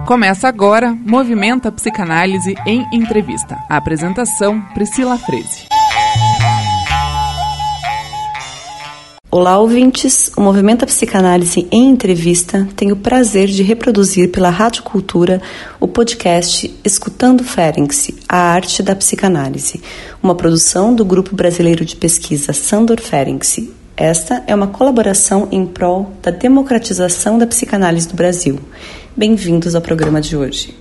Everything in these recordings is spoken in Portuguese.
Começa agora Movimenta Psicanálise em Entrevista. A apresentação, Priscila Freze. Olá, ouvintes. O Movimenta Psicanálise em Entrevista tem o prazer de reproduzir pela Rádio Cultura o podcast Escutando Ferenczi, a arte da psicanálise, uma produção do Grupo Brasileiro de Pesquisa Sándor Ferenczi. Esta é uma colaboração em prol da democratização da psicanálise do Brasil. Bem-vindos ao programa de hoje.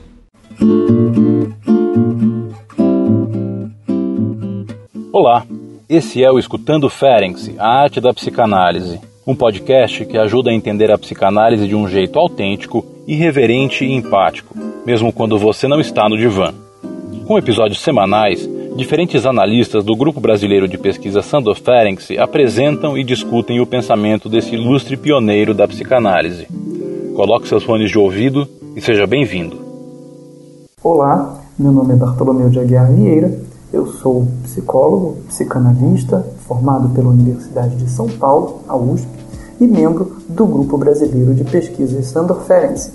Olá, esse é o Escutando Ferenczi, a arte da psicanálise, um podcast que ajuda a entender a psicanálise de um jeito autêntico, irreverente e empático, mesmo quando você não está no divã. Com episódios semanais, diferentes analistas do Grupo Brasileiro de Pesquisa Sándor Ferenczi apresentam e discutem o pensamento desse ilustre pioneiro da psicanálise. Coloque seus fones de ouvido e seja bem-vindo. Olá, meu nome é Bartolomeu de Aguiar Vieira, eu sou psicólogo, psicanalista, formado pela Universidade de São Paulo, a USP, e membro do Grupo Brasileiro de Pesquisa Sándor Ferenczi.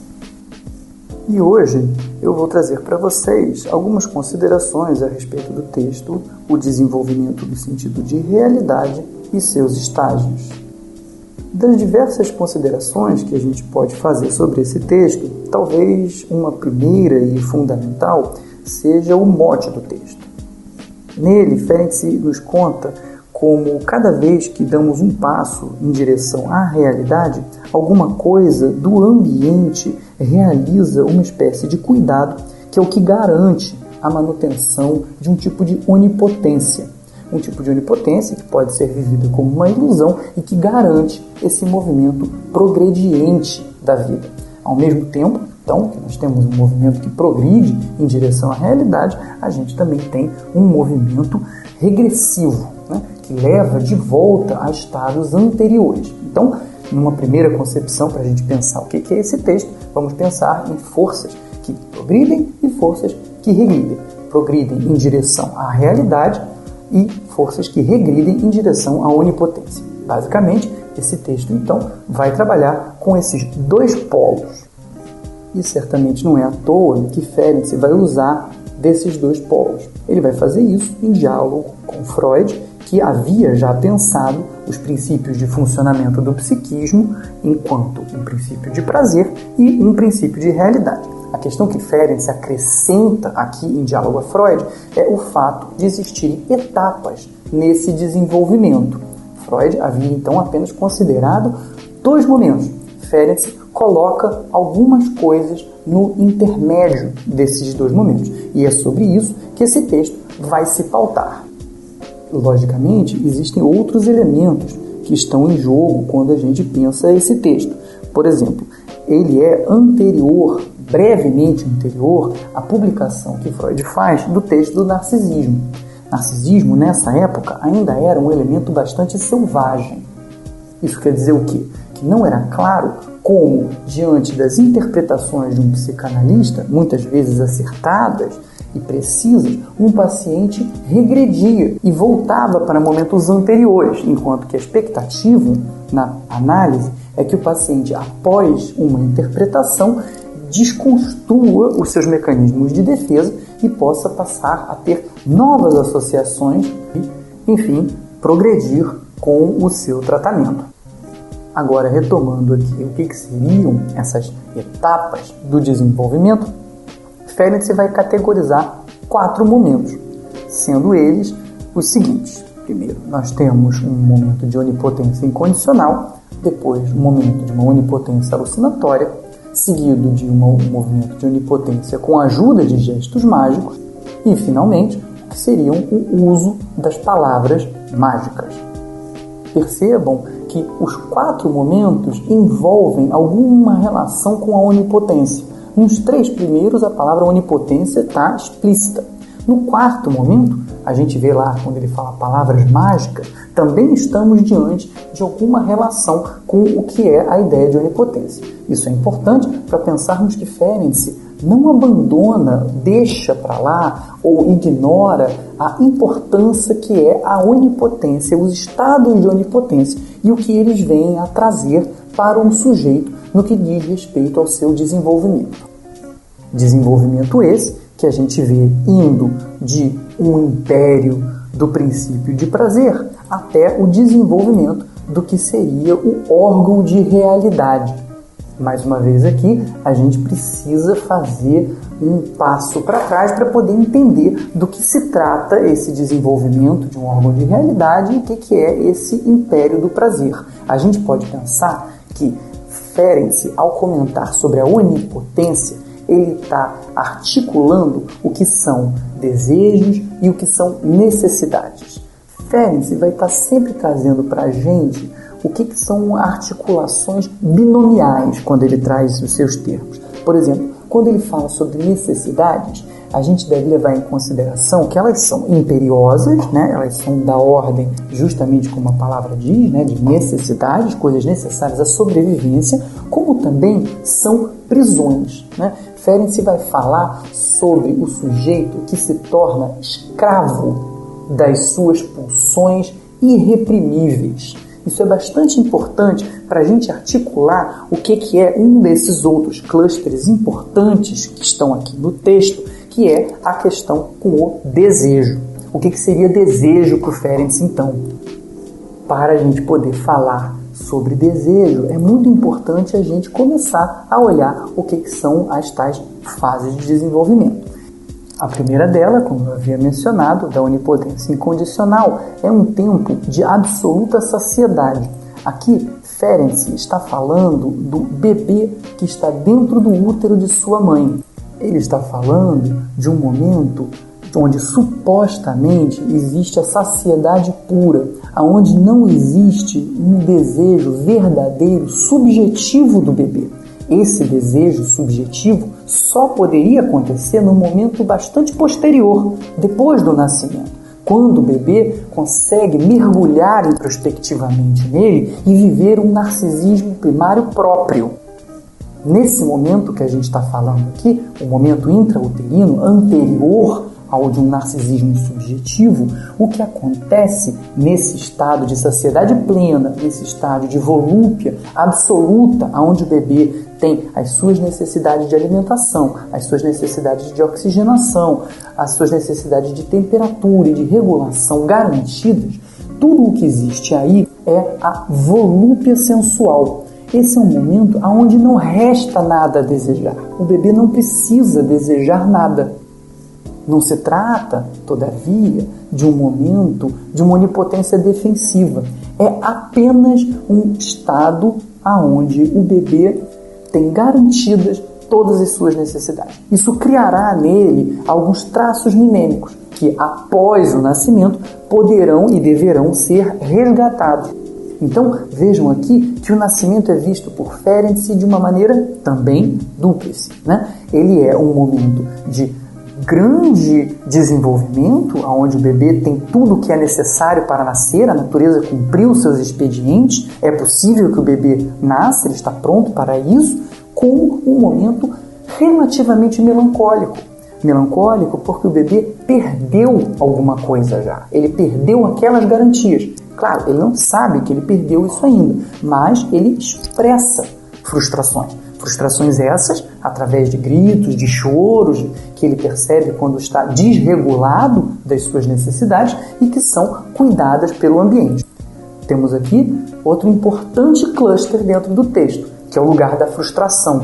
E hoje eu vou trazer para vocês algumas considerações a respeito do texto O Desenvolvimento do Sentido de Realidade e seus Estágios. Das diversas considerações que a gente pode fazer sobre esse texto, talvez uma primeira e fundamental seja o mote do texto. Nele, Ferenczi nos conta como cada vez que damos um passo em direção à realidade, alguma coisa do ambiente realiza uma espécie de cuidado que é o que garante a manutenção de um tipo de onipotência. Um tipo de onipotência que pode ser vivida como uma ilusão e que garante esse movimento progrediente da vida. Ao mesmo tempo, então, que nós temos um movimento que progride em direção à realidade, a gente também tem um movimento regressivo, né, que leva de volta a estados anteriores. Então, numa primeira concepção, para a gente pensar o que é esse texto, vamos pensar em forças que progridem e forças que regridem. Progridem em direção à realidade e forças que regridem em direção à onipotência. Basicamente, esse texto, então, vai trabalhar com esses dois polos. E certamente não é à toa que Ferenczi vai usar desses dois polos. Ele vai fazer isso em diálogo com Freud, que havia já pensado os princípios de funcionamento do psiquismo enquanto um princípio de prazer e um princípio de realidade. A questão que Ferenczi acrescenta aqui em diálogo a Freud é o fato de existirem etapas nesse desenvolvimento. Freud havia então apenas considerado dois momentos. Ferenczi coloca algumas coisas no intermédio desses dois momentos. E é sobre isso que esse texto vai se pautar. Logicamente, existem outros elementos que estão em jogo quando a gente pensa esse texto. Por exemplo, ele é anterior, brevemente anterior, à publicação que Freud faz do texto do narcisismo. Narcisismo, nessa época, ainda era um elemento bastante selvagem. Isso quer dizer o quê? Que não era claro como, diante das interpretações de um psicanalista, muitas vezes acertadas e precisas, um paciente regredia e voltava para momentos anteriores, enquanto que a expectativa na análise é que o paciente, após uma interpretação, desconstrua os seus mecanismos de defesa e possa passar a ter novas associações e, enfim, progredir com o seu tratamento. Agora, retomando aqui o que seriam essas etapas do desenvolvimento, Ferenczi vai categorizar 4 momentos, sendo eles os seguintes. Primeiro, nós temos um momento de onipotência incondicional, depois um momento de uma onipotência alucinatória, seguido de um movimento de onipotência com a ajuda de gestos mágicos e, finalmente, o que seriam o uso das palavras mágicas. Percebam que os 4 momentos envolvem alguma relação com a onipotência. Nos 3 primeiros, a palavra onipotência está explícita. No 4º momento, a gente vê lá, quando ele fala palavras mágicas, também estamos diante de alguma relação com o que é a ideia de onipotência. Isso é importante para pensarmos que Ferenczi não abandona, deixa para lá ou ignora a importância que é a onipotência, os estados de onipotência e o que eles vêm a trazer para um sujeito no que diz respeito ao seu desenvolvimento. Desenvolvimento esse que a gente vê indo de um império do princípio de prazer até o desenvolvimento do que seria o órgão de realidade. Mais uma vez aqui, a gente precisa fazer um passo para trás para poder entender do que se trata esse desenvolvimento de um órgão de realidade e o que é esse império do prazer. A gente pode pensar que Ferenczi, ao comentar sobre a onipotência, ele está articulando o que são desejos e o que são necessidades. Ferenczi vai estar sempre trazendo para a gente o que são articulações binomiais quando ele traz os seus termos. Por exemplo, quando ele fala sobre necessidades, a gente deve levar em consideração que elas são imperiosas, né? Elas são da ordem, justamente como a palavra diz, né? De necessidades, coisas necessárias à sobrevivência, como também são prisões, né? Ferenczi vai falar sobre o sujeito que se torna escravo das suas pulsões irreprimíveis. Isso é bastante importante para a gente articular o que é um desses outros clusters importantes que estão aqui no texto, que é a questão com o desejo. O que seria desejo para o Ferenczi, então? Para a gente poder falar sobre desejo, é muito importante a gente começar a olhar o que são as tais fases de desenvolvimento. A primeira dela, como eu havia mencionado, da onipotência incondicional, é um tempo de absoluta saciedade. Aqui, Ferenczi está falando do bebê que está dentro do útero de sua mãe. Ele está falando de um momento onde supostamente existe a saciedade pura, onde não existe um desejo verdadeiro, subjetivo do bebê. Esse desejo subjetivo só poderia acontecer num momento bastante posterior, depois do nascimento, quando o bebê consegue mergulhar introspectivamente nele e viver um narcisismo primário próprio. Nesse momento que a gente está falando aqui, o momento intrauterino anterior ao de um narcisismo subjetivo, o que acontece nesse estado de saciedade plena, nesse estado de volúpia absoluta, onde o bebê tem as suas necessidades de alimentação, as suas necessidades de oxigenação, as suas necessidades de temperatura e de regulação garantidas, tudo o que existe aí é a volúpia sensual. Esse é um momento onde não resta nada a desejar. O bebê não precisa desejar nada. Não se trata, todavia, de um momento de uma onipotência defensiva. É apenas um estado onde o bebê tem garantidas todas as suas necessidades. Isso criará nele alguns traços minêmicos que, após o nascimento, poderão e deverão ser resgatados. Então, vejam aqui que o nascimento é visto por Ferenczi de uma maneira também dúplice, né? Ele é um momento de grande desenvolvimento, onde o bebê tem tudo o que é necessário para nascer, a natureza cumpriu seus expedientes, é possível que o bebê nasça, ele está pronto para isso, como um momento relativamente melancólico. Melancólico porque o bebê perdeu alguma coisa já, ele perdeu aquelas garantias. Claro, ele não sabe que ele perdeu isso ainda, mas ele expressa frustrações. Frustrações essas, através de gritos, de choros, que ele percebe quando está desregulado das suas necessidades e que são cuidadas pelo ambiente. Temos aqui outro importante cluster dentro do texto, que é o lugar da frustração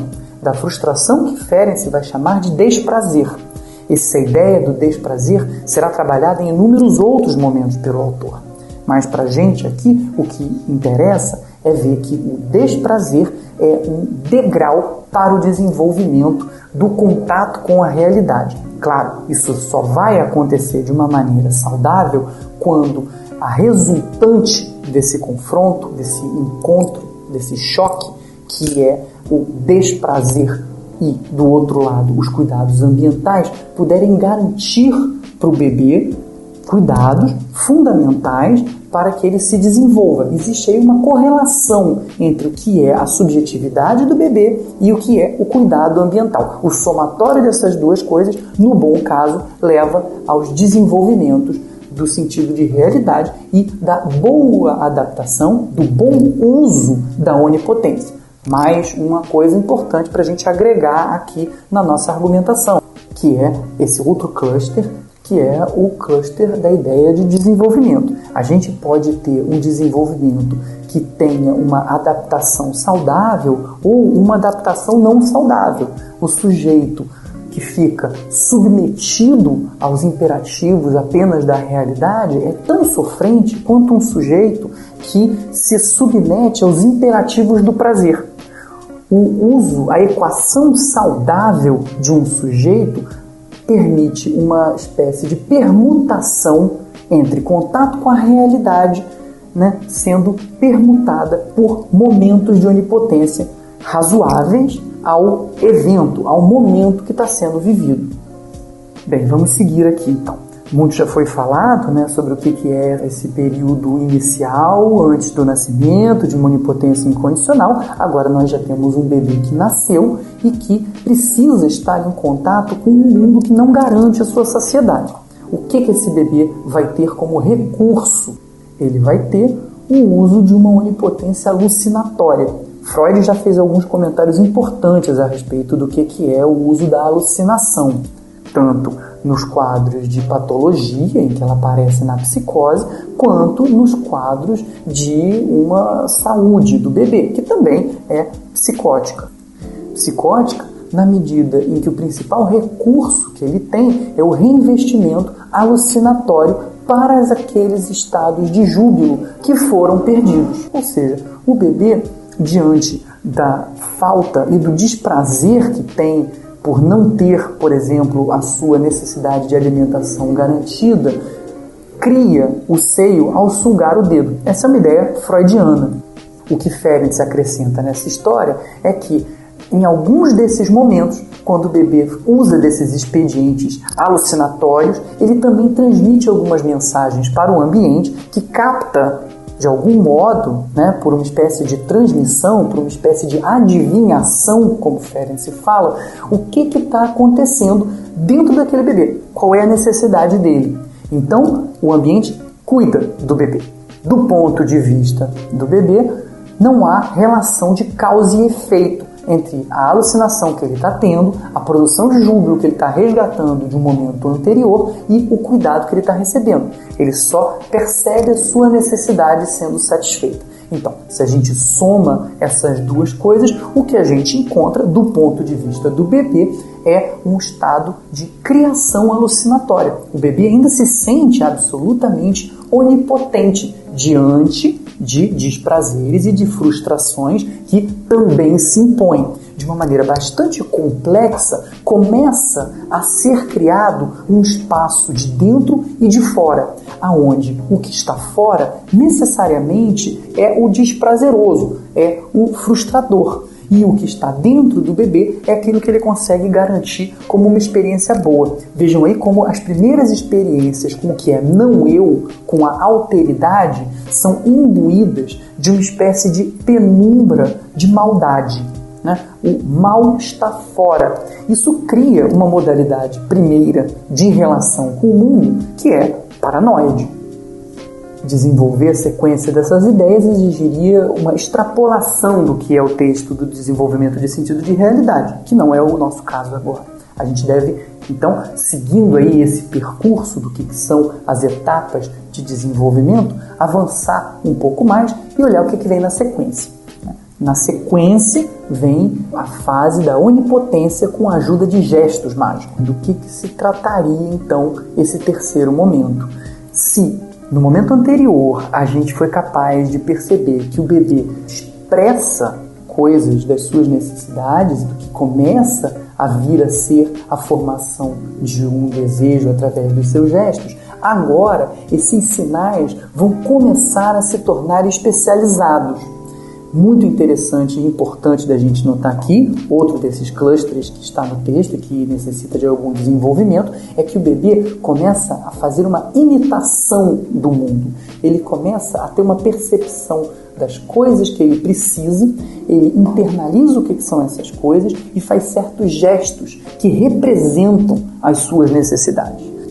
que Ferenczi vai chamar de desprazer. Essa ideia do desprazer será trabalhada em inúmeros outros momentos pelo autor. Mas para a gente aqui, o que interessa é ver que o desprazer é um degrau para o desenvolvimento do contato com a realidade. Claro, isso só vai acontecer de uma maneira saudável quando a resultante desse confronto, desse encontro, desse choque, que é o desprazer e, do outro lado, os cuidados ambientais, puderem garantir para o bebê cuidados fundamentais para que ele se desenvolva. Existe aí uma correlação entre o que é a subjetividade do bebê e o que é o cuidado ambiental. O somatório dessas duas coisas, no bom caso, leva aos desenvolvimentos do sentido de realidade e da boa adaptação, do bom uso da onipotência. mais uma coisa importante para a gente agregar aqui na nossa argumentação, que é esse outro cluster, que é o cluster da ideia de desenvolvimento. A gente pode ter um desenvolvimento que tenha uma adaptação saudável ou uma adaptação não saudável. O sujeito que fica submetido aos imperativos apenas da realidade é tão sofrente quanto um sujeito que se submete aos imperativos do prazer. A equação saudável de um sujeito permite uma espécie de permutação entre contato com a realidade, né, sendo permutada por momentos de onipotência razoáveis ao evento, ao momento que está sendo vivido. Bem, vamos seguir aqui então. Muito já foi falado, né, sobre o que é esse período inicial, antes do nascimento, de uma onipotência incondicional. Agora nós já temos um bebê que nasceu e que precisa estar em contato com um mundo que não garante a sua saciedade. O que esse bebê vai ter como recurso? Ele vai ter o uso de uma onipotência alucinatória. Freud já fez alguns comentários importantes a respeito do que é o uso da alucinação, tanto nos quadros de patologia, em que ela aparece na psicose, quanto nos quadros de uma saúde do bebê, que também é psicótica. Psicótica na medida em que o principal recurso que ele tem é o reinvestimento alucinatório para aqueles estados de júbilo que foram perdidos. Ou seja, o bebê, diante da falta e do desprazer que tem por não ter, por exemplo, a sua necessidade de alimentação garantida, cria o seio ao sugar o dedo. Essa é uma ideia freudiana. O que Ferenczi acrescenta nessa história é que, em alguns desses momentos, quando o bebê usa desses expedientes alucinatórios, ele também transmite algumas mensagens para o ambiente que capta, de algum modo, né, por uma espécie de transmissão, por uma espécie de adivinhação, como Ferenczi fala, o que está acontecendo dentro daquele bebê, qual é a necessidade dele. Então, o ambiente cuida do bebê. Do ponto de vista do bebê, não há relação de causa e efeito entre a alucinação que ele está tendo, a produção de júbilo que ele está resgatando de um momento anterior e o cuidado que ele está recebendo. Ele só percebe a sua necessidade sendo satisfeita. Então, se a gente soma essas duas coisas, o que a gente encontra do ponto de vista do bebê é um estado de criação alucinatória. O bebê ainda se sente absolutamente onipotente diante de desprazeres e de frustrações que também se impõem. De uma maneira bastante complexa, começa a ser criado um espaço de dentro e de fora, aonde o que está fora necessariamente é o desprazeroso, é o frustrador. E o que está dentro do bebê é aquilo que ele consegue garantir como uma experiência boa. Vejam aí como as primeiras experiências com o que é não eu, com a alteridade, são imbuídas de uma espécie de penumbra de maldade. Né? O mal está fora. Isso cria uma modalidade primeira de relação com o mundo que é paranoide. Desenvolver a sequência dessas ideias exigiria uma extrapolação do que é o texto do desenvolvimento de sentido de realidade, que não é o nosso caso agora. A gente deve, então, seguindo aí esse percurso do que são as etapas de desenvolvimento, avançar um pouco mais e olhar o que vem na sequência. Na sequência vem a fase da onipotência com a ajuda de gestos mágicos. Do que se trataria, então, esse terceiro momento? Se no momento anterior a gente foi capaz de perceber que o bebê expressa coisas das suas necessidades, do que começa a vir a ser a formação de um desejo através dos seus gestos, agora esses sinais vão começar a se tornar especializados. Muito interessante e importante da gente notar aqui, outro desses clusters que está no texto e que necessita de algum desenvolvimento, é que o bebê começa a fazer uma imitação do mundo. Ele começa a ter uma percepção das coisas que ele precisa, ele internaliza o que são essas coisas e faz certos gestos que representam as suas necessidades.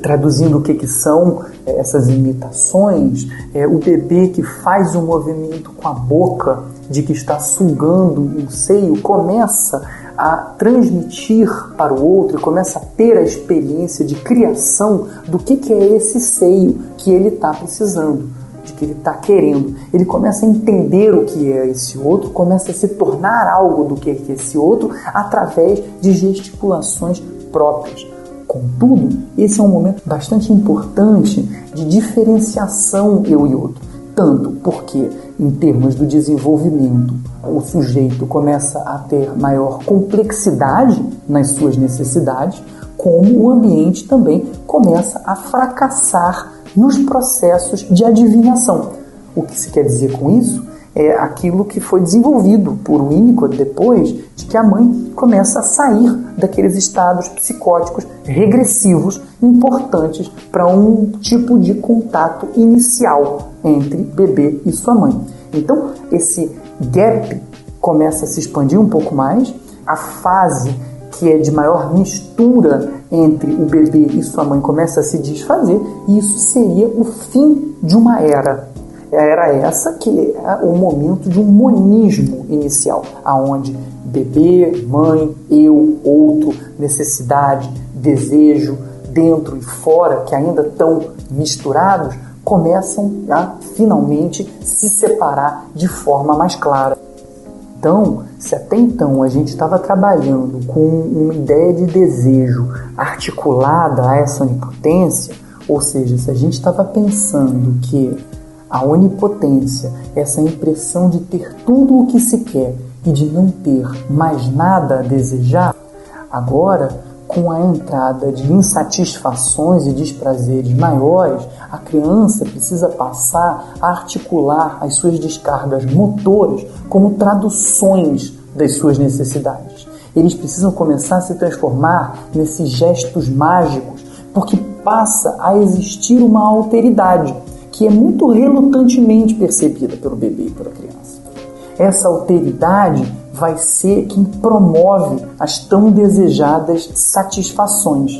Traduzindo o que são essas imitações, o bebê que faz um movimento com a boca de que está sugando um seio começa a transmitir para o outro e começa a ter a experiência de criação do que é esse seio que ele está precisando, de que ele está querendo. Ele começa a entender o que é esse outro, começa a se tornar algo do que é esse outro através de gesticulações próprias. Contudo, esse é um momento bastante importante de diferenciação eu e outro. Tanto porque, em termos do desenvolvimento, o sujeito começa a ter maior complexidade nas suas necessidades, como o ambiente também começa a fracassar nos processos de adivinhação. O que se quer dizer com isso? É aquilo que foi desenvolvido por Winnicott depois de que a mãe começa a sair daqueles estados psicóticos regressivos importantes para um tipo de contato inicial entre bebê e sua mãe. Então, esse gap começa a se expandir um pouco mais, a fase que é de maior mistura entre o bebê e sua mãe começa a se desfazer, e isso seria o fim de uma era. Era essa que é o momento de um monismo inicial, aonde bebê, mãe, eu, outro, necessidade, desejo, dentro e fora, que ainda estão misturados, começam a finalmente se separar de forma mais clara. Então, se até então a gente estava trabalhando com uma ideia de desejo articulada a essa onipotência, ou seja, se a gente estava pensando que a onipotência, essa impressão de ter tudo o que se quer e de não ter mais nada a desejar, agora, com a entrada de insatisfações e desprazeres maiores, a criança precisa passar a articular as suas descargas motoras como traduções das suas necessidades. Eles precisam começar a se transformar nesses gestos mágicos, porque passa a existir uma alteridade que é muito relutantemente percebida pelo bebê e pela criança. Essa alteridade vai ser quem promove as tão desejadas satisfações.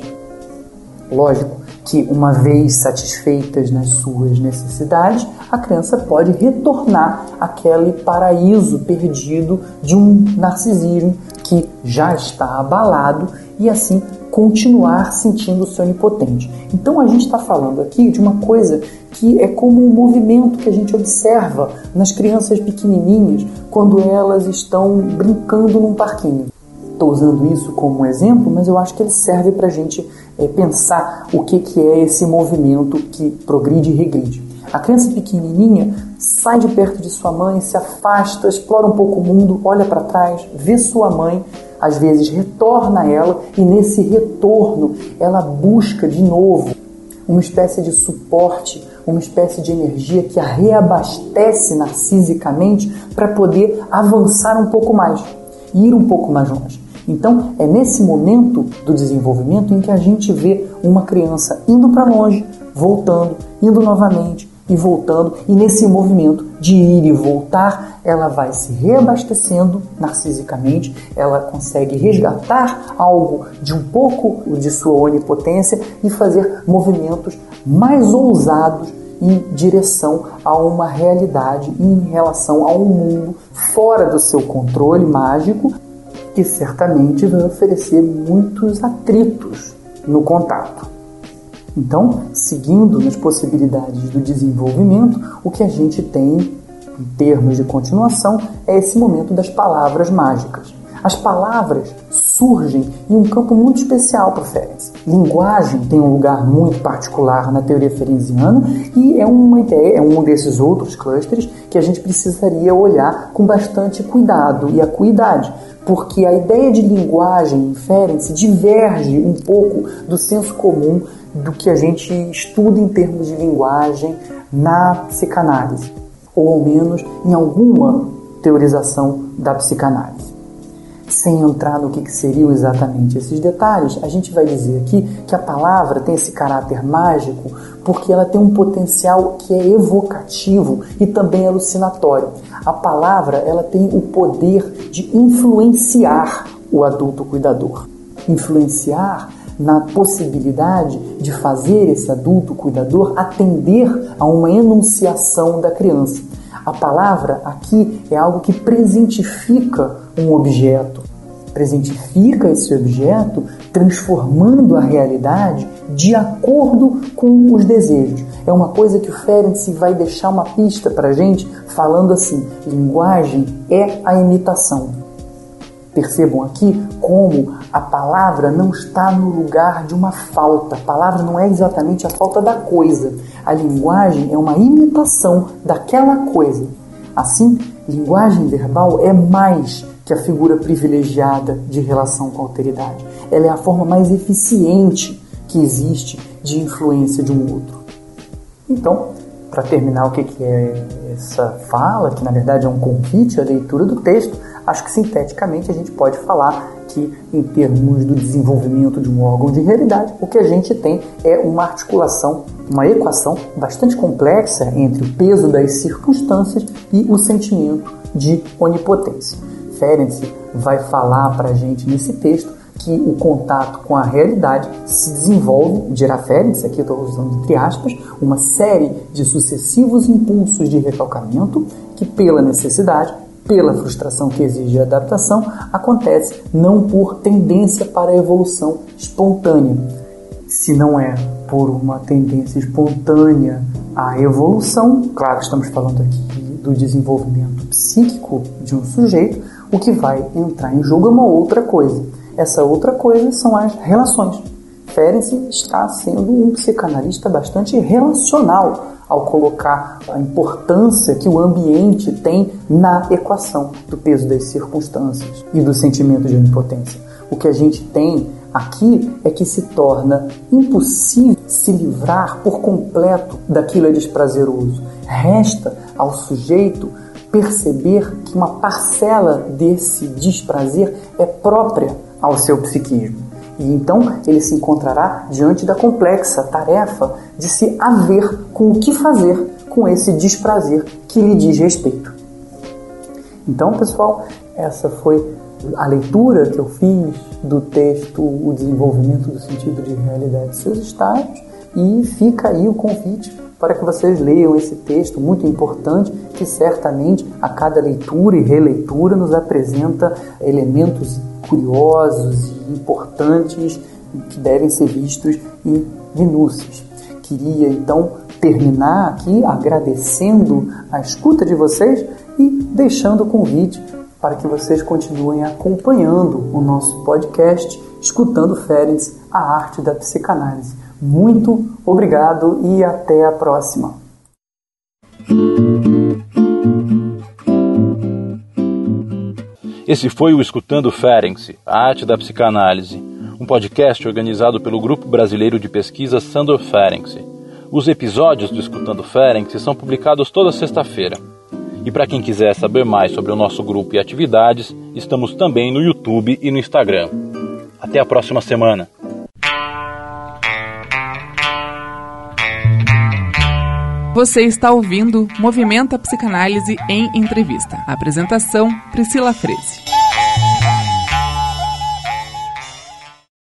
Lógico que, uma vez satisfeitas nas suas necessidades, a criança pode retornar àquele paraíso perdido de um narcisismo que já está abalado e assim continuar sentindo-se onipotente. Então a gente está falando aqui de uma coisa que é como um movimento que a gente observa nas crianças pequenininhas quando elas estão brincando num parquinho. Estou usando isso como um exemplo, mas eu acho que ele serve para a gente pensar o que é esse movimento que progride e regride. A criança pequenininha sai de perto de sua mãe, se afasta, explora um pouco o mundo, olha para trás, vê sua mãe, às vezes retorna a ela e nesse retorno ela busca de novo uma espécie de suporte, uma espécie de energia que a reabastece narcisicamente para poder avançar um pouco mais, ir um pouco mais longe. Então, é nesse momento do desenvolvimento em que a gente vê uma criança indo para longe, voltando, indo novamente e voltando, e nesse movimento de ir e voltar, ela vai se reabastecendo narcisicamente, ela consegue resgatar algo de um pouco de sua onipotência e fazer movimentos mais ousados em direção a uma realidade, em relação a um mundo fora do seu controle mágico, que certamente vai oferecer muitos atritos no contato. Então, seguindo nas possibilidades do desenvolvimento, o que a gente tem, em termos de continuação, é esse momento das palavras mágicas. As palavras surgem em um campo muito especial para o Ferenczi. Linguagem tem um lugar muito particular na teoria ferenciana e é uma ideia, é um desses outros clusters que a gente precisaria olhar com bastante cuidado e acuidade, porque a ideia de linguagem em Ferenczi diverge um pouco do senso comum do que a gente estuda em termos de linguagem na psicanálise, ou ao menos em alguma teorização da psicanálise. Sem entrar no que seriam exatamente esses detalhes, a gente vai dizer aqui que a palavra tem esse caráter mágico porque ela tem um potencial que é evocativo e também alucinatório. A palavra ela tem o poder de influenciar o adulto cuidador. Influenciar na possibilidade de fazer esse adulto cuidador atender a uma enunciação da criança. A palavra aqui é algo que presentifica um objeto, presentifica esse objeto transformando a realidade de acordo com os desejos. É uma coisa que o Ferenczi vai deixar uma pista para a gente falando assim: linguagem é a imitação. Percebam aqui como a palavra não está no lugar de uma falta. A palavra não é exatamente a falta da coisa. A linguagem é uma imitação daquela coisa. Assim, linguagem verbal é mais que a figura privilegiada de relação com a alteridade. Ela é a forma mais eficiente que existe de influência de um outro. Então, para terminar, o que é essa fala, que na verdade é um convite à leitura do texto, acho que sinteticamente a gente pode falar que, em termos do desenvolvimento de um órgão de realidade, o que a gente tem é uma articulação, uma equação bastante complexa entre o peso das circunstâncias e o sentimento de onipotência. Ferenczi vai falar para a gente nesse texto que o contato com a realidade se desenvolve, dirá Ferenczi, aqui eu estou usando entre aspas, uma série de sucessivos impulsos de recalcamento que, pela necessidade, pela frustração que exige a adaptação, acontece não por tendência para a evolução espontânea. Se não é por uma tendência espontânea à evolução, claro que estamos falando aqui do desenvolvimento psíquico de um sujeito, o que vai entrar em jogo é uma outra coisa. Essa outra coisa são as relações. Ferenczi está sendo um psicanalista bastante relacional ao colocar a importância que o ambiente tem na equação do peso das circunstâncias e do sentimento de onipotência. O que a gente tem aqui é que se torna impossível se livrar por completo daquilo desprazeroso. Resta ao sujeito perceber que uma parcela desse desprazer é própria ao seu psiquismo. E então ele se encontrará diante da complexa tarefa de se haver com o que fazer com esse desprazer que lhe diz respeito. Então, pessoal, essa foi a leitura que eu fiz do texto O Desenvolvimento do Sentido de Realidade de Seus Estágios, e fica aí o convite para que vocês leiam esse texto muito importante, que certamente a cada leitura e releitura nos apresenta elementos curiosos e importantes que devem ser vistos em minúcias. Queria então terminar aqui agradecendo a escuta de vocês e deixando o convite para que vocês continuem acompanhando o nosso podcast, escutando Ferenczi, a arte da psicanálise. Muito obrigado e até a próxima. Esse foi o Escutando Ferenczi, a arte da psicanálise, um podcast organizado pelo Grupo Brasileiro de Pesquisa Sandor Ferenczi. Os episódios do Escutando Ferenczi são publicados toda sexta-feira. E para quem quiser saber mais sobre o nosso grupo e atividades, estamos também no YouTube e no Instagram. Até a próxima semana! Você está ouvindo Movimenta Psicanálise em Entrevista. Apresentação: Priscila Freze.